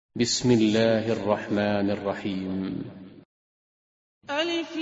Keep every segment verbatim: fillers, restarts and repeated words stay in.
بسم الله الرحمن الرحيم. ألف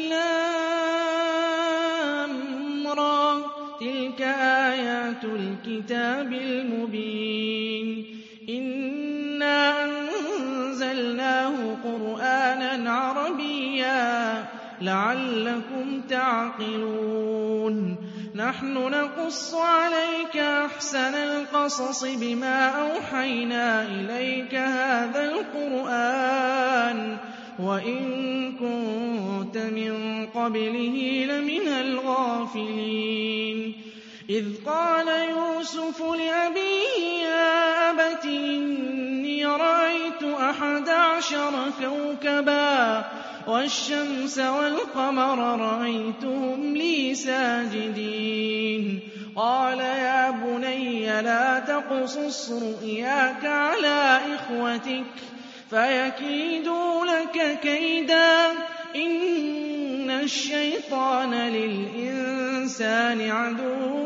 لام را، تلك آيات الكتاب المبين. إنا أنزلناه قرآنا عربيا لعلكم تعقلون. نحن نقص عليك أحسن القصص بما أوحينا إليك هذا القرآن وإن كنت من قبله لمن الغافلين. إذ قال يوسف لأبيه يا أبت إني رأيت أحد عشر كوكبا والشمس والقمر رأيتهم لي ساجدين. قال يا بني لا تقصص رؤياك على إخوتك فيكيدوا لك كيدا إن الشيطان للإنسان عدو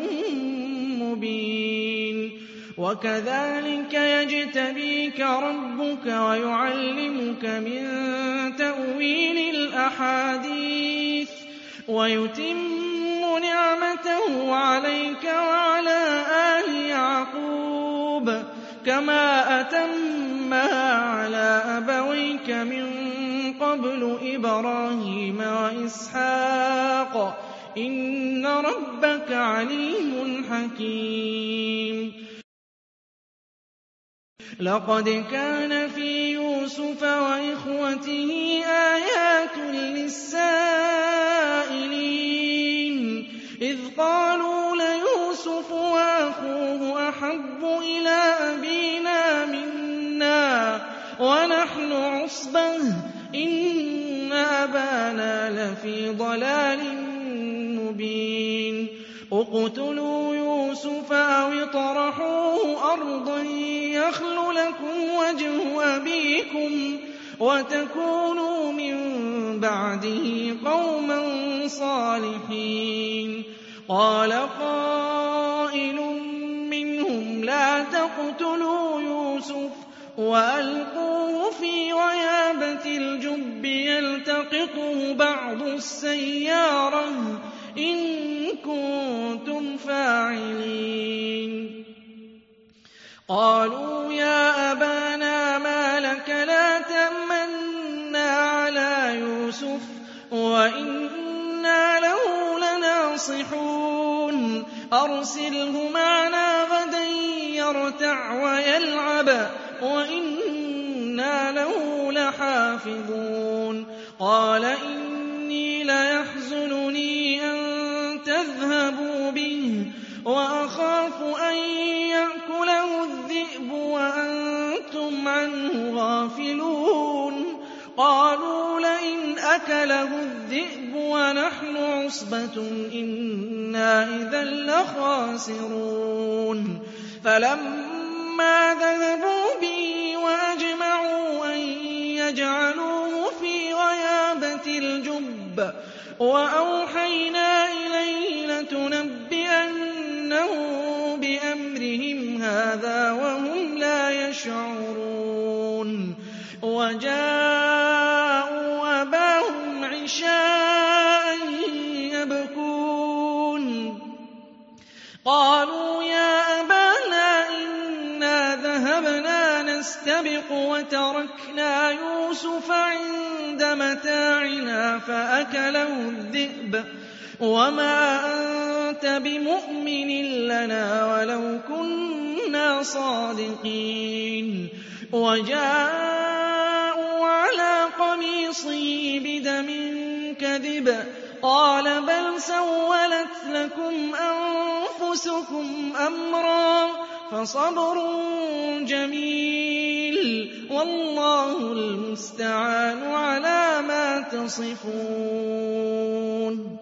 مبين. وكذلك يجتبيك ربك ويعلمك من تأويل الأحاديث ويتم نعمته عليك وعلى آل يعقوب كما أتمها على أبويك من قبل إبراهيم وإسحاق إن ربك عليم حكيم. لقد كان في يوسف وإخوته آيات للسائلين إذ قالوا ليوسف وأخوه أحب إلى أبينا منا ونحن عصبة إن أبانا لفي ضلال مبين. اقتلوا يوسف أو اطرحوه أرضا يخل لكم وجه أبيكم وتكونوا من بعده قوما صالحين. قال قائل منهم لا تقتلوا يوسف وألقوه في غيابة الجب يلتقطه بعض السيارة إن كنتم فاعلين. قالوا يا أبانا ما لك لا تأمنا على يوسف وإنا له لناصحون. أرسله معنا غدا يرتع ويلعب وإنا له لحافظون. قال إني ليحزنني أن تذهبوا به وأخاف أن يأكله الذئب وأنتم عنه غافلون. قالوا لئن أكله الذئب ونحن عصبة إنا إذا لخاسرون. فلما ذهبوا به وأجمعوا أن يجعلوه في غيابة الجب وأوحينا إليه لتنبئنهم بأمرهم هذا وهم لا يشعرون. وجاءوا أباهم عشاء يبكون. قالوا يا أبانا إنا ذهبنا نستبق وتركنا يوسف عند متاعنا فأكله الذئب وما أنت بمؤمن لنا ولو كنا صادقين. وجاءوا على قميصه بدم كذب قال بل سولت لكم أنفسكم أمرا فصبر جميل والله المستعان على ما تصفون.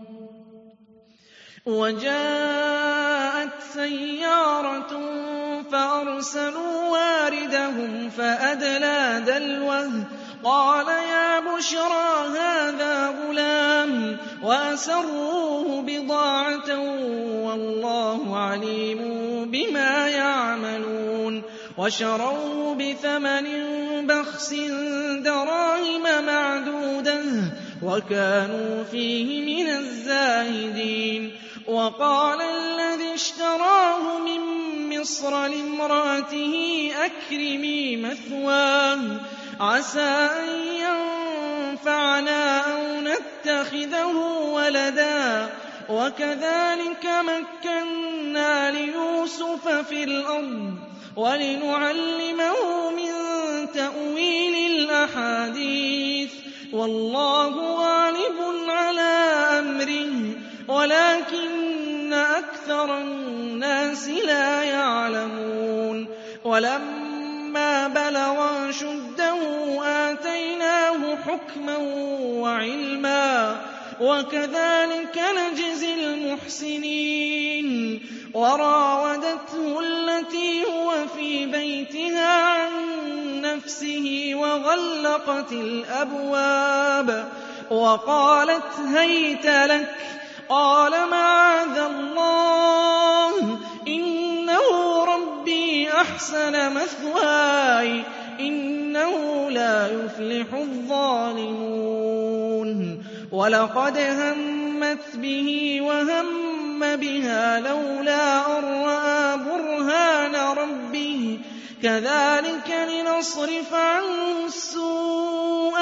وجاءت سيارة فأرسلوا واردهم فأدلى دلوه قال يا بشرى هذا غلام وأسروه بضاعة والله عليم بما يعملون. وشروه بثمن بخس دراهم معدودة وكانوا فيه من الزاهدين. وقال الذي اشتراه من مصر لامرأته أكرمي مثواه عسى أن ينفعنا أو نتخذه ولدا وكذلك مكنا ليوسف في الأرض ولنعلمه من تأويل الأحاديث والله غالب على أمره ولكن أكثر الناس لا يعلمون. ولما بلغ أشده آتيناه حكما وعلما وكذلك نجزي المحسنين. وراودته التي هو في بيتها عن نفسه وغلقت الأبواب وقالت هيت لك قال معاذ الله إنه ربي أحسن مثواي إنه لا يفلح الظالمون. ولقد همت به وهم بها لولا أن رأى برهان ربه كذلك لنصرف عنه السوء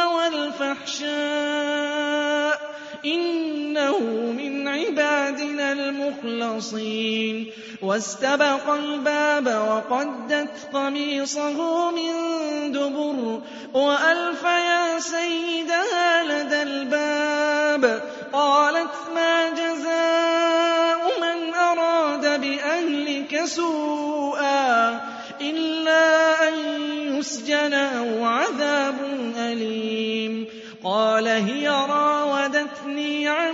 والفحشاء إنه من عبادنا المخلصين. واستبق الباب وقدت قميصه من دبر وألف يا سيدها لدى الباب قالت ما جزاء من أراد بأهلك سوءا إلا أن يسجن أو عذاب أليم. قال هي راودتني عن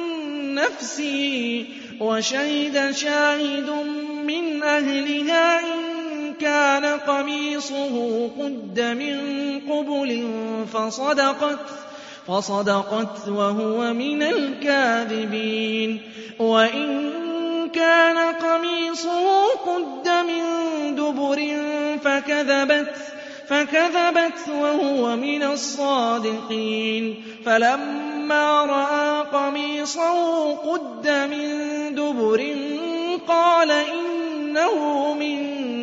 نفسي وشهد شاهد من أهلها إن كان قميصه قد من قبل فصدقت فصدقت وهو من الكاذبين. وإن كان قميصه قد من دبر فكذبت فكذبت وهو من الصادقين. فلما رأى قميصه قد من دبر قال إنه من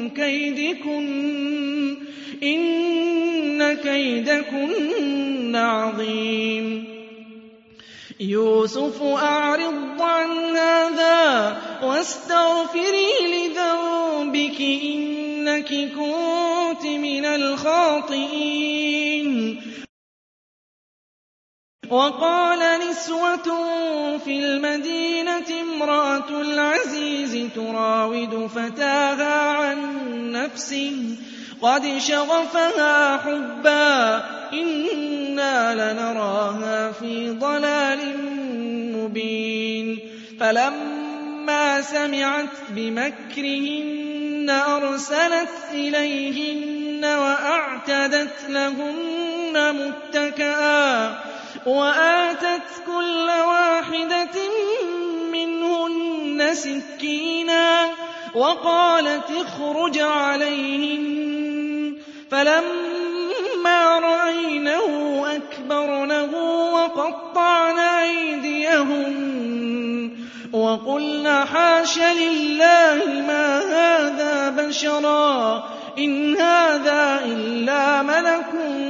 كيدكن إن كيدكن عظيم. يوسف أعرض عن هذا واستغفري لذنبك إنك كنت من الخاطئين. وقال نسوة في المدينة امرأة العزيز تراود فتاها عن نفسه قد شغفها حبا إنا لنراها في ضلال مبين. فلما سمعت بمكرهن أرسلت إليهن وأعتدت لهن متكئا وآتت كل واحدة منهن سكينا وقالت اخرج عليهن. فلما رأينه أكبرنه وقطعن أيديهن وقلن حاش لله ما هذا بشرا إن هذا إلا ملك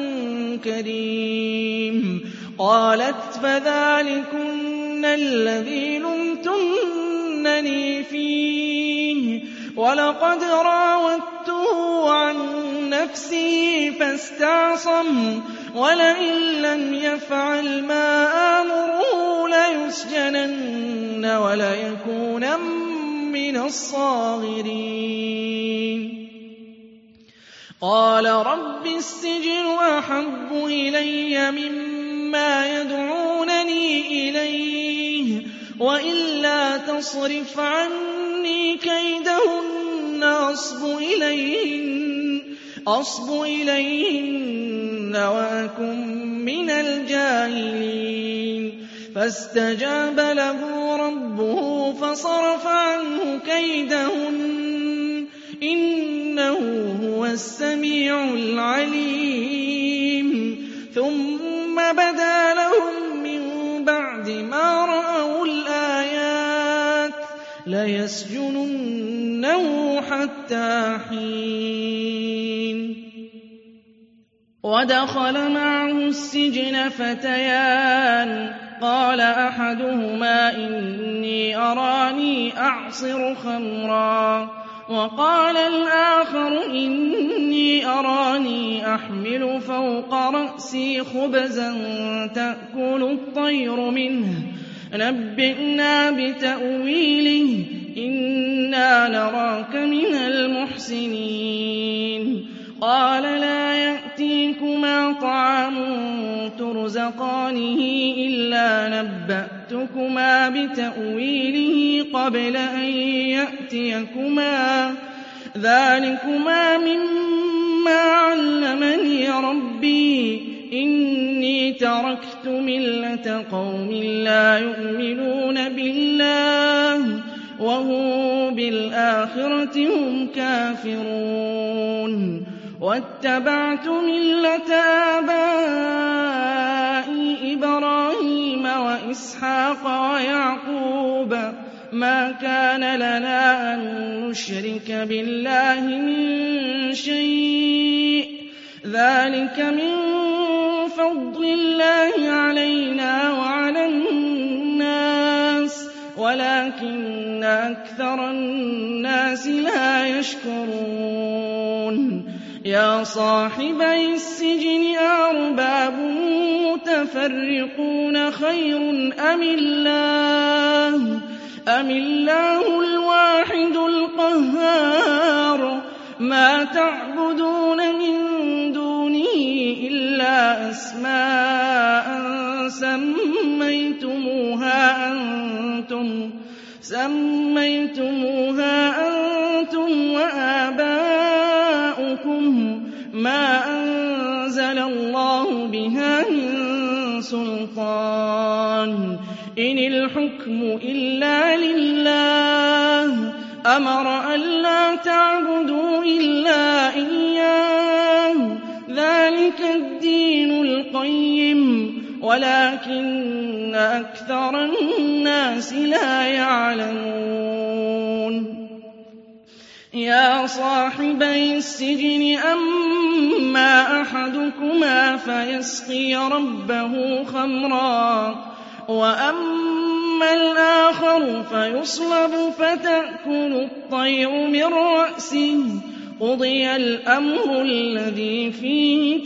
كريم. قالت فذلكن الذي لمتنني فيه ولقد راودته عن نفسه فاستعصم ولئن لم يفعل ما آمره ليسجنن وليكونن من الصاغرين. قال رب السجن أحب إلي مما يدعونني إليه وإلا تصرف عني كيدهن أصب إليهن, أصب إليهن وأكن من الجاهلين. فاستجاب له ربه فصرف عنه كيدهن إنه هو وَهُوَ السَّمِيعُ الْعَلِيمُ ثُمَّ بَدَا لَهُم مِّن بَعْدِ مَا رَأَوُا الْآيَاتِ لَيَسْجُنُنَّهُ حَتَّىٰ حِينٍ وَدَخَلَ مَعَهُ السِّجْنَ فَتَيَانِ قَالَ أَحَدُهُمَا إِنِّي أَرَانِي أَعْصِرُ خَمْرًا وَقَالَ الْآخَرُ إِنِّي أَرَانِي أَحْمِلُ فَوْقَ رَأْسِي خُبْزًا تَأْكُلُ الطَّيْرُ مِنْهُ نَبِّئْنَا بِتَأْوِيلِهِ إِنَّا نَرَاكَ مِنَ الْمُحْسِنِينَ قَالَ لَا يَأْتِيكُمَا طَعَامٌ تُرْزَقَانِهِ إِلَّا نَبَّأْتُكُمَا بِتَأْوِيلِهِ قَبْلَ أَن يَأْتِيَكُمَا ذَٰلِكُمَا مِمَّا عَلَّمَنِي رَبِّي إِنِّي تَرَكْتُ مِلَّةَ قَوْمٍ لَّا يُؤْمِنُونَ بِاللَّهِ وَهُم بِالْآخِرَةِ هُمْ كَافِرُونَ وَاتَّبَعْتُ مِلَّةَ آبَائِي إِبْرَاهِيمَ وَإِسْحَاقَ وَيَعْقُوبَ مَا كَانَ لَنَا أَن نُّشْرِكَ بِاللَّهِ مِن شَيْءٍ ذَٰلِكَ مِن فَضْلِ اللَّهِ عَلَيْنَا وَعَلَى النَّاسِ وَلَٰكِنَّ أَكْثَرَ النَّاسِ لَا يَشْكُرُونَ يَا صَاحِبَيِ السِّجْنِ أَأَرْبَابٌ مُّتَفَرِّقُونَ خَيْرٌ أَمِ اللَّهُ أَمِ اللَّهُ الْوَاحِدُ الْقَهَّارُ مَا تَعْبُدُونَ مِن دُونِهِ إِلَّا أَسْمَاءً سَمَّيْتُمُوهَا أَنتُمْ سَمَّيْتُمُوهَا أَنتُمْ وَآبَاؤُكُم مَّا أَنزَلَ اللَّهُ بِهَا مِن سُلْطَانٍ إِنِ الْحُكْمُ إِلَّا لِلَّهِ أَمَرَ أَلَّا تَعْبُدُوا إِلَّا إِيَّاهُ ذَٰلِكَ الدِّينُ الْقَيِّمُ وَلَٰكِنَّ أَكْثَرَ النَّاسِ لَا يَعْلَمُونَ يَا صَاحِبَيِ السِّجْنِ أَمَّا أَحَدُكُمَا فَيَسْقِي رَبَّهُ خَمْرًا وَأَمَّا الْآخَرُ فَيُصْلَبُ فَتَأْكُلُ الطَّيْرُ مِن رَّأْسِهِ قُضِيَ الْأَمْرُ الَّذِي فِيهِ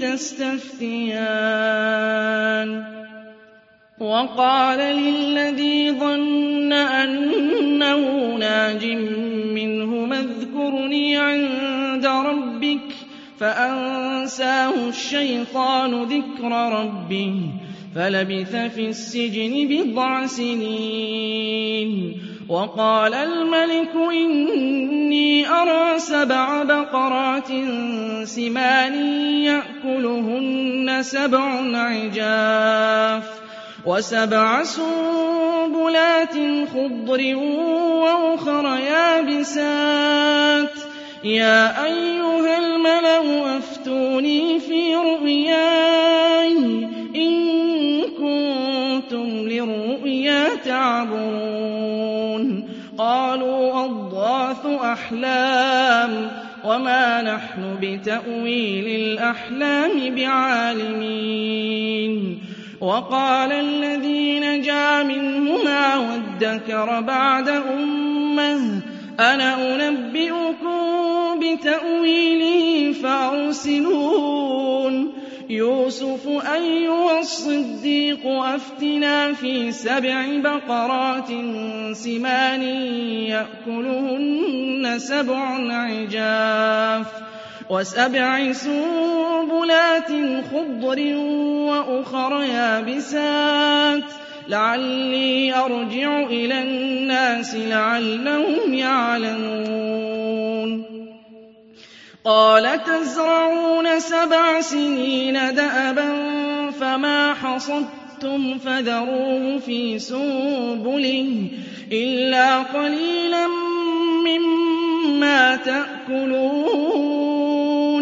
تَسْتَفْتِيَانِ وَقَالَ لِلَّذِي ظَنَّ أَنَّهُ نَاجٍ مِّنْهُمَا اذْكُرْنِي عِندَ رَبِّكَ فَأَنسَاهُ الشَّيْطَانُ ذِكْرَ رَبِّهِ فَلَبِثَ فِي السِّجْنِ بِضْعَ سِنِينَ وَقَالَ الْمَلِكُ إِنِّي أَرَىٰ سَبْعَ بَقَرَاتٍ سِمَانٍ يَأْكُلُهُنَّ سَبْعٌ عِجَافٌ وَسَبْعَ سُنبُلَاتٍ خُضْرٍ وَأُخَرَ يَابِسَاتٍ يَا أَيُّهَا الْمَلَأُ أَفْتُونِي فِي رُؤْيَايَ إِن كُنتُمْ لِلرُّؤْيَا تَعْبُرُونَ قَالُوا أَضْغَاثُ أَحْلَامٍ وَمَا نَحْنُ بِتَأْوِيلِ الْأَحْلَامِ بِعَالِمِينَ وَقَالَ الَّذِي نَجَا مِنْهُمَا وَادَّكَرَ بَعْدَ أُمَّةٍ أَنَا أُنَبِّئُكُم بِتَأْوِيلِهِ فَأَرْسِلُونِ يُوسُفُ أَيُّهَا الصِّدِّيقُ أَفْتِنَا فِي سَبْعِ بَقَرَاتٍ سِمَانٍ يَأْكُلُهُنَّ سَبْعٌ عِجَافٌ وَسَبْعِ سُنبُلَاتٍ خُضْرٍ وَأُخَرَ يَابِسَاتٍ لَعَلِّي أَرْجِعُ إِلَى النَّاسِ لَعَلَّهُمْ يَعْلَمُونَ قَالَ تَزْرَعُونَ سَبْعَ سِنِينَ دَأَبًا فَمَا حَصَدتُّمْ فَذَرُوهُ فِي سُنبُلِهِ إِلَّا قَلِيلًا مِّمَّا تَأْكُلُونَ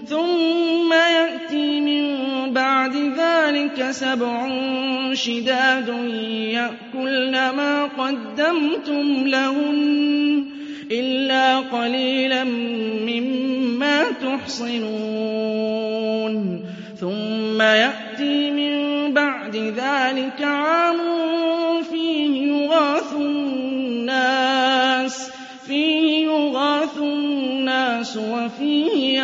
ثم يأتي من بعد ذلك سبع شداد يأكلن ما قدمتم لهن إلا قليلا مما تحصنون ثم يأتي من بعد ذلك عام فيه يغاث الناس فيه يغاث الناس وفيه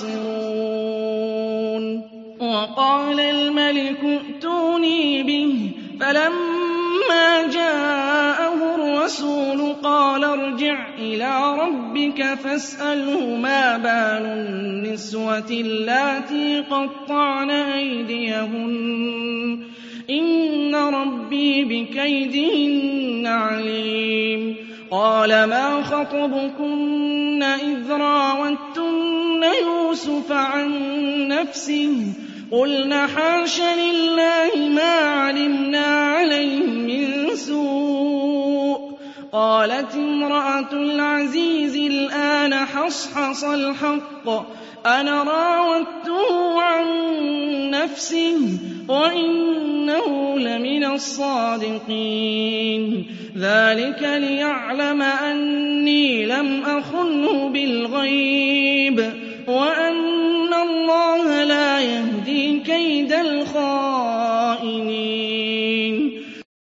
يعصرون وقال الملك ائتوني به فلما جاءه الرسول قال ارجع إلى ربك فاسأله ما بال النسوة اللاتي قطعن أيديهن إن ربي بكيدهن عليم قال ما خطبكن إذ راوتن يوسف عن نفسه قلنا حاش لله ما علمنا عليه من سوء قالت امرأة العزيز الآن حصحص الحق أنا راودته عن نفسه وإنه لمن الصادقين ذلك ليعلم أني لم أخنه بالغيب وأن الله لا يهدي كيد الخائنين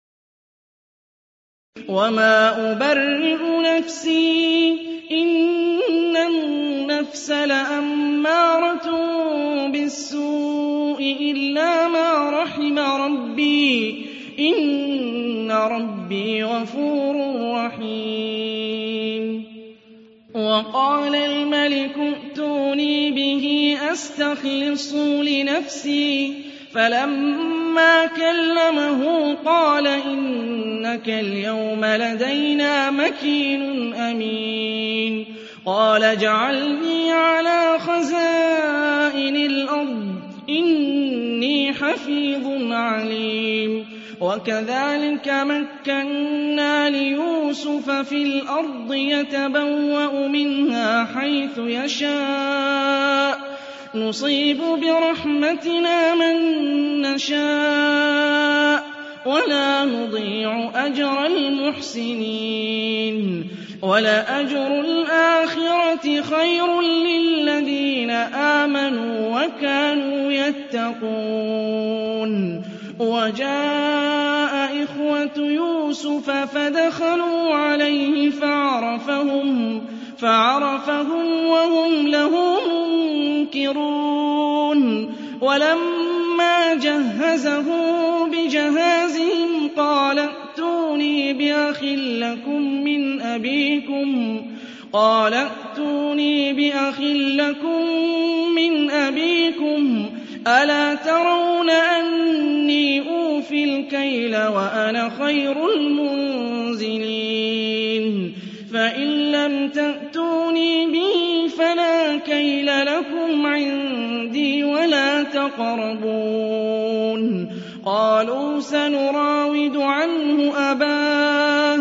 وما أبرئ نفسي إن النفس لأمارة بالسوء إلا ما رحم ربي إن ربي غفور رحيم وقال الملك ائتوني به أستخلصه لنفسي فلما كلمه قال إنك اليوم لدينا مكين أمين قال اجعلني على خزائن الأرض إني حفيظ عليم وكذلك مكنا ليوسف في الأرض يتبوأ منها حيث يشاء نصيب برحمتنا من نشاء ولا نضيع أجر المحسنين ولأجر الآخرة خير للذين آمنوا وكانوا يتقون وجاء إخوة يوسف فدخلوا عليه فعرفهم فعرفهم وهم له منكرون ولما جهزهم بجهازهم قال ائتوني بأخ لكم من أبيكم قال ائتوني بأخ لكم من أبيكم ألا ترون أني أوفي الكيل وأنا خير المنزلين فإن لم تأتوني به فلا كيل لكم عندي ولا تقربون قالوا سنراود عنه أباه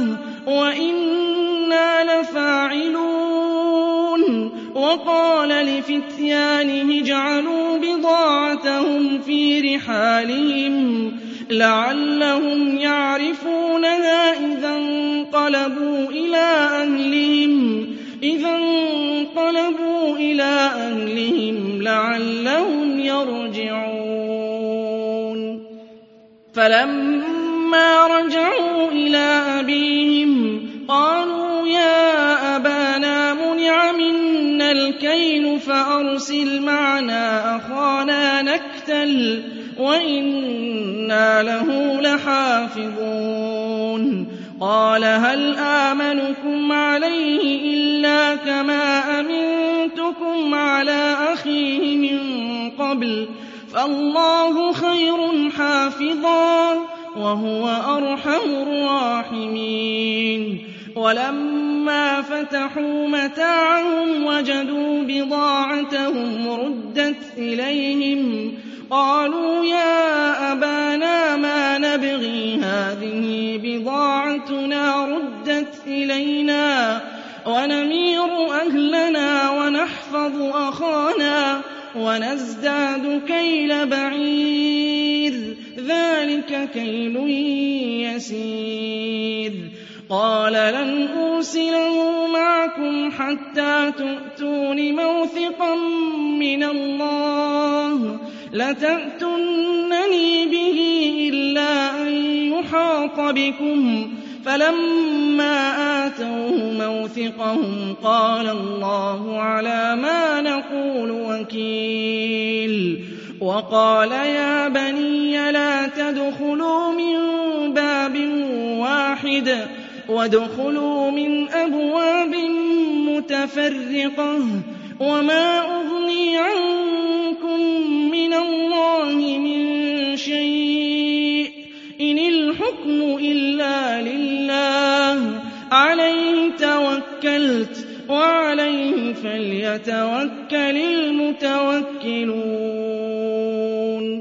وإنا لفاعلون وقال لفتيانه اجعلوا بضاعتهم في رحالهم لعلهم يعرفونها إذا انقلبوا إلى أهلهم إذا انقلبوا إلى أهلهم لعلهم يرجعون فلما رجعوا إلى أبيهم قالوا يا أبانا منع منا الكيل فأرسل معنا أخانا نكتل وإنا له لحافظون قال هل آمنكم عليه إلا كما أمنتكم على أخيه من قبل فالله خير حافظا وهو أرحم الراحمين ولما فتحوا متاعهم وجدوا بضاعتهم ردت إليهم قالوا يا أبانا ما نبغي هذه بضاعتنا ردت إلينا ونمير أهلنا ونحفظ أخانا ونزداد كيل بعير ذلك كيل يسير قال لن أرسله معكم حتى تؤتون موثقا من الله لتأتونني به إلا أن يحاط بكم فلما آتوه موثقهم قال الله على ما نقول وكيل وقال يا بني لا تدخلوا من باب واحد وادخلوا من أبواب متفرقة وما أغني عنكم من الله من شيء إن الحكم إلا لله عليه توكلت وعليه فليتوكل المتوكلون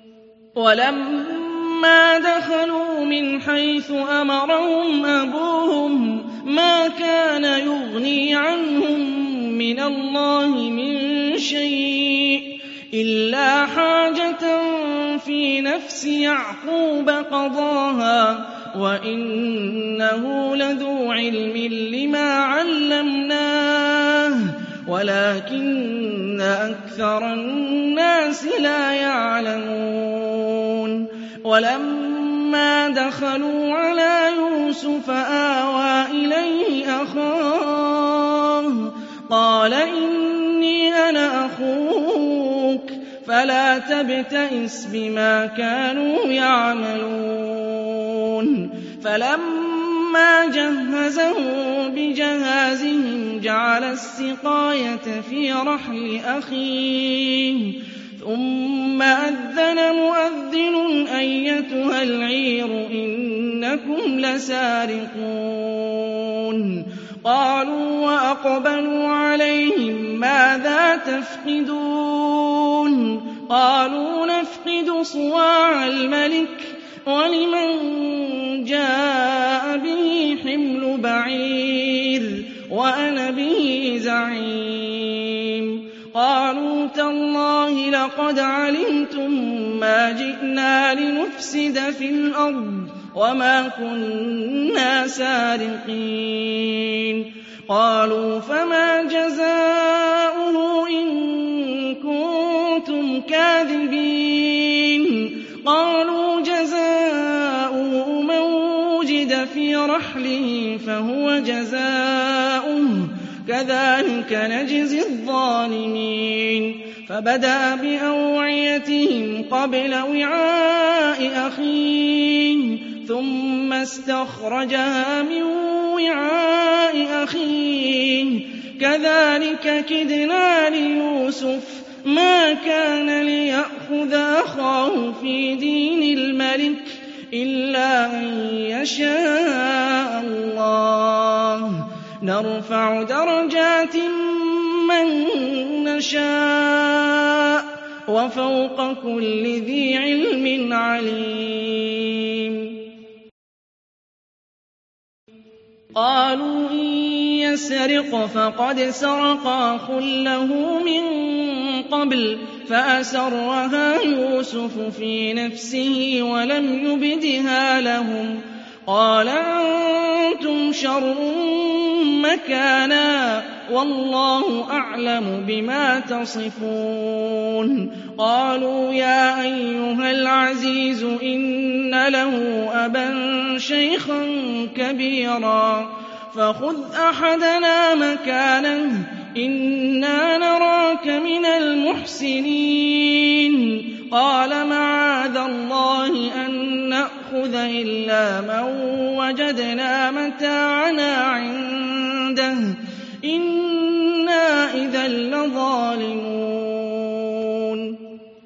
ولما دخلوا من حيث أمرهم أبوهم ما كان يغني عنهم من الله من شيء إلا حاجة في نفس يعقوب قضاها وإنه لذو علم لما علمناه ولكن أكثر الناس لا يعلمون ولما دخلوا على يوسف آوى إليه أخاه قال إني أنا أخوك فلا تبتئس بما كانوا يعملون فلما جهزهم بجهازهم جعل السقاية في رحل أخيه ثم أذن مؤذن أيتها العير إنكم لسارقون قالوا وأقبلوا عليهم ماذا تفقدون قالوا نفقد صواع الملك ولمن جاء به حمل بعير وأنا به زعيم قالوا تالله لقد علمتم ما جئنا لنفسد في الأرض وما كنا سارقين قالوا فما جزاؤه إن كنتم كاذبين قالوا جزاؤه من وجد في رحله فهو جزاؤه كذلك نجزي الظالمين فبدأ بأوعيتهم قبل وعاء أخيه ثم استخرجها من وعاء أخيه كذلك كدنا ليوسف ما كان ليأخذ أخاه في دين الملك إلا أن يشاء الله نرفع درجات من نشاء وفوق كل ذي علم عليم قالوا إن يسرق فقد سرق أخ له من قبل فأسرها يوسف في نفسه ولم يبدها لهم قال أنتم شر مكانا والله أعلم بما تصفون قالوا يا أيها العزيز إن له أبا شيخا كبيرا فخذ أحدنا مكانه إنا نراك من المحسنين قال معاذ الله أن نأخذ إلا من وجدنا متاعنا عنده إنا إذا لظالمون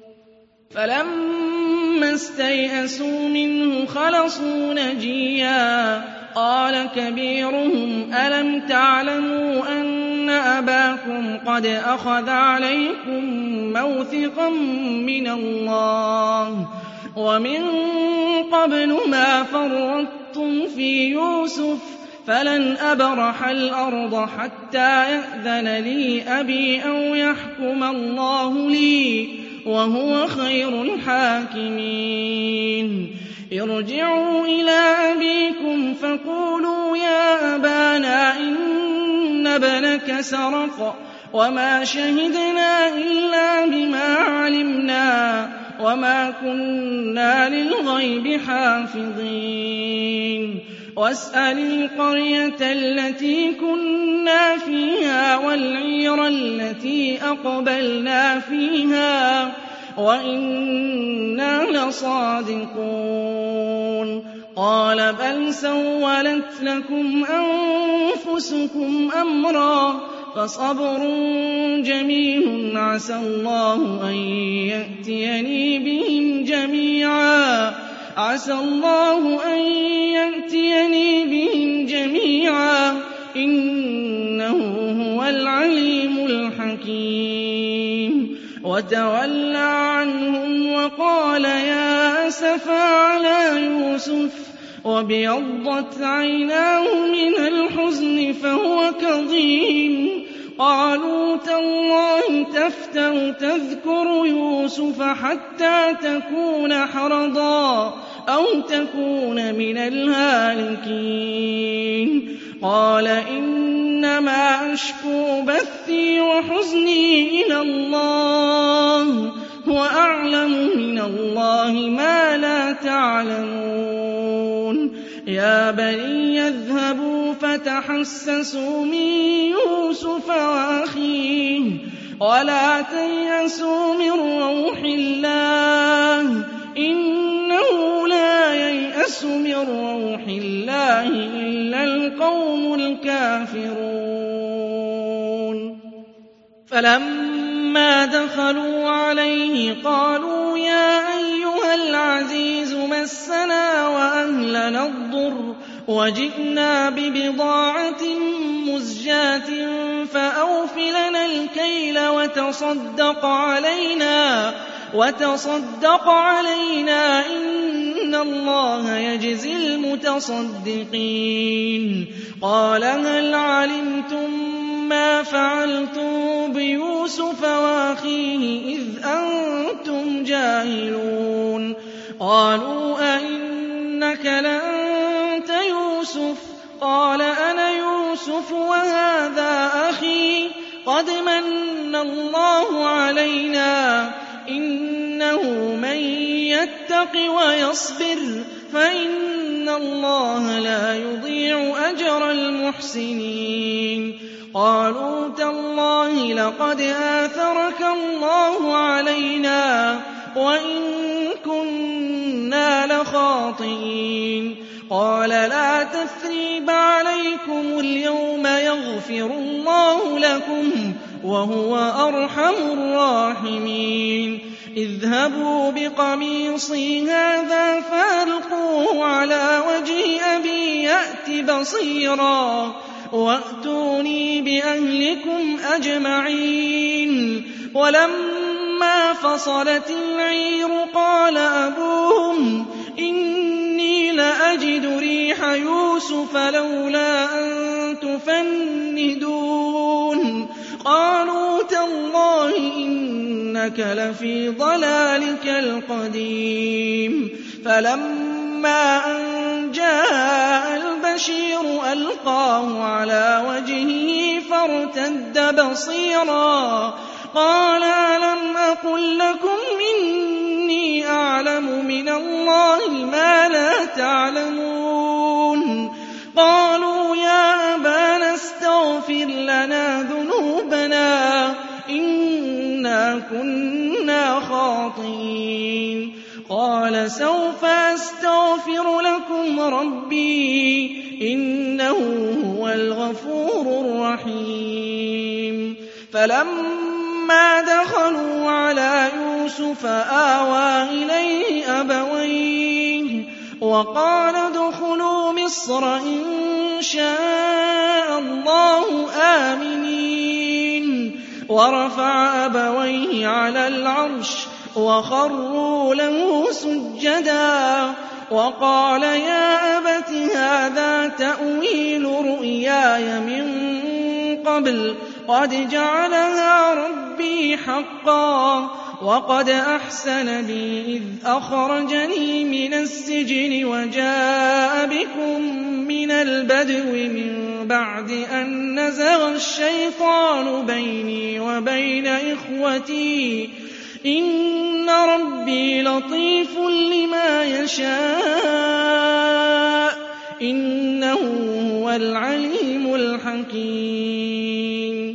فلما استيئسوا منه خلصوا نجيا قال كبيرهم ألم تعلموا أن أباكم قد أخذ عليكم موثقا من الله ومن قبل ما فرطتم في يوسف فلن أبرح الأرض حتى يأذن لي أبي أو يحكم الله لي وهو خير الحاكمين ارجعوا إلى أبيكم فقولوا يا أبانا إن ابنك سرق وما شهدنا إلا بما علمنا وما كنا للغيب حافظين واسأل القرية التي كنا فيها والعير التي أقبلنا فيها وإنا لصادقون قال بل سولت لكم أنفسكم أمرا فصبر جميل عسى الله أن يأتيني بهم جميعا عسى الله أن يأتيني بهم جميعا إنه هو العليم الحكيم وتولى عنهم وقال يا أسفا على يوسف وابيضت عيناه من الحزن فهو كظيم قالوا تالله تفتأ تذكر يوسف حتى تكون حرضا أو تكون من الهالكين قال إنما أشكو بثي وحزني إلى الله هو أعلم من الله ما لا تعلمون يا بني اذهبوا فتحسسوا من يوسف وأخيه ولا تيأسوا من روح الله إنه لا ييأس من روح الله إلا القوم الكافرون فلما دخلوا عليه قالوا يا أيها العزيز مسنا وأهلنا الضر وجئنا ببضاعة مزجاة فأوف لنا الكيل وتصدق علينا وتصدق علينا إن الله يجزي المتصدقين قال هل علمتم ما فعلتم بيوسف وأخيه إذ أنتم جاهلون قالوا أئنك لأنت يوسف قال أنا يوسف وهذا أخي قد من الله علينا إنه من يتق ويصبر فإن الله لا يضيع أجر المحسنين قالوا تالله لقد آثرك الله علينا وإن كنا لخاطئين قال لا تثريب عليكم اليوم يغفر الله لكم وهو أرحم الراحمين اذهبوا بقميصي هذا فألقوه على وجه أبي يأت بصيرا وأتوني بأهلكم أجمعين ولما فصلت العير قال أبوهم إني لأجد ريح يوسف لولا أن تفندون قالوا تالله إنك لفي ضلالك القديم فلما أن جاء البشير ألقاه على وجهه فارتد بصيرا قال ألم أقل لكم إني أعلم من الله ما لا تعلمون قالوا يا أبانا استغفر لنا ذنوبنا إنا كنا خاطئين قال سوف أستغفر لكم ربي إنه هو الغفور الرحيم فلما دخلوا على يوسف آوى إليه أبويه وقال ادخلوا مصر إن شاء الله آمنين ورفع أبويه على العرش وخروا له سجدا وقال يا أبت هذا تأويل رؤياي من قبل قد جعلها ربي حقا وقد أحسن بي إذ أخرجني من السجن وجاء بكم من البدو من بعد أن نزغ الشيطان بيني وبين إخوتي إن ربي لطيف لما يشاء إنه هو العليم الحكيم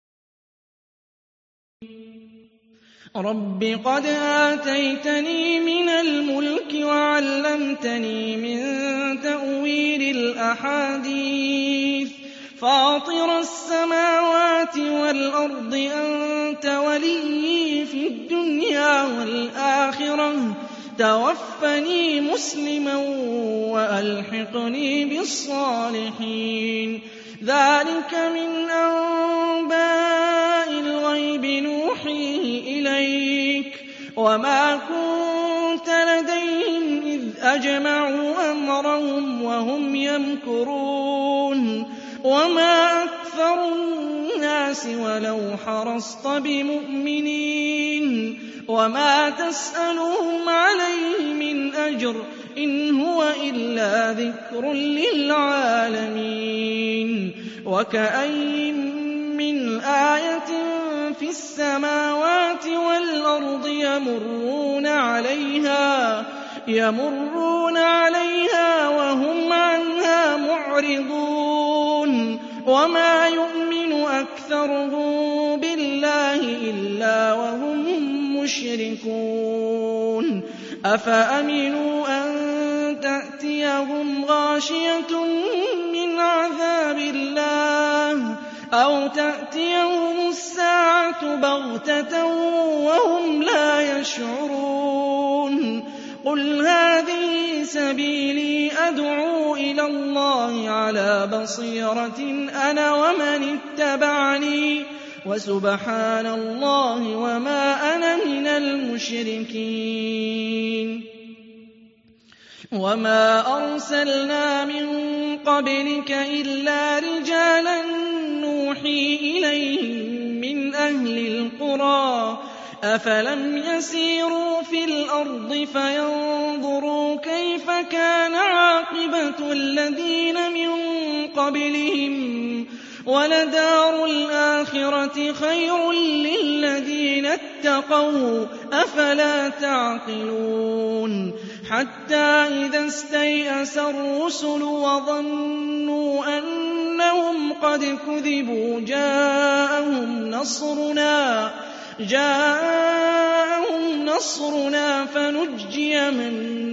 رب قد آتيتني من الملك وعلمتني من تأويل الأحاديث فاطر السماوات والأرض أنت وليي في الدنيا والآخرة توفني مسلما وألحقني بالصالحين ذلك من أنباء الغيب نوحيه إليك وما كنت لديهم إذ أجمعوا أمرهم وهم يمكرون وما أكثر الناس ولو حرصت بمؤمنين وما تسألهم عليه من أجر إن هو إلا ذكر للعالمين وكأين من آية في السماوات والأرض يمرون عليها يمرون عليها وهم عنها معرضون وما يؤمن أكثرهم بالله إلا وهم مشركون أفأمنوا أن تأتيهم غاشية من عذاب الله أو تأتيهم الساعة بغتة وهم لا يشعرون قل هذه سبيلي أدعو إلى الله على بصيرة أنا ومن اتبعني وسبحان الله وما أنا من المشركين وما أرسلنا من قبلك إلا رجالا نوحي إليهم من أهل القرى أفلم يسيروا في الأرض فينظروا كيف كان عاقبة الذين من قبلهم ولدار الآخرة خير للذين اتقوا أفلا تعقلون حتى إذا استيأس الرسل وظنوا أنهم قد كذبوا جاءهم نصرنا جاءهم نصرنا فنجي من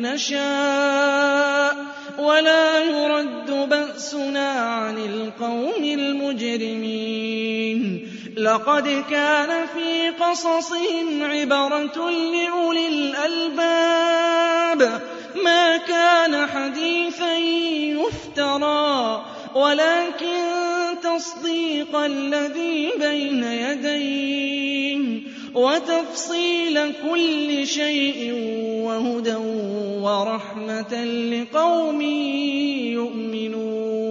نشاء ولا يرد بأسنا عن القوم المجرمين لقد كان في قصصهم عبرة لأولي الألباب ما كان حديثا يفترى ولكن تصديق الذي بين يديه وتفصيل كل شيء وهدى ورحمة لقوم يؤمنون